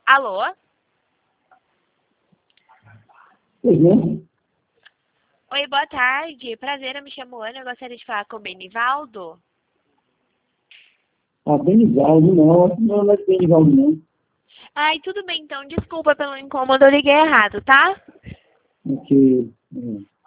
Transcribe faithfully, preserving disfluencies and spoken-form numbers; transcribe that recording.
Alô? Pois não? Oi, boa tarde. Prazer, eu me chamo Ana. Eu gostaria de falar com o Benivaldo. Ah, Benivaldo, não. Acho que não, não é Benivaldo, não. Ai, tudo bem então. Desculpa pelo incômodo, eu liguei errado, tá? Porque, é,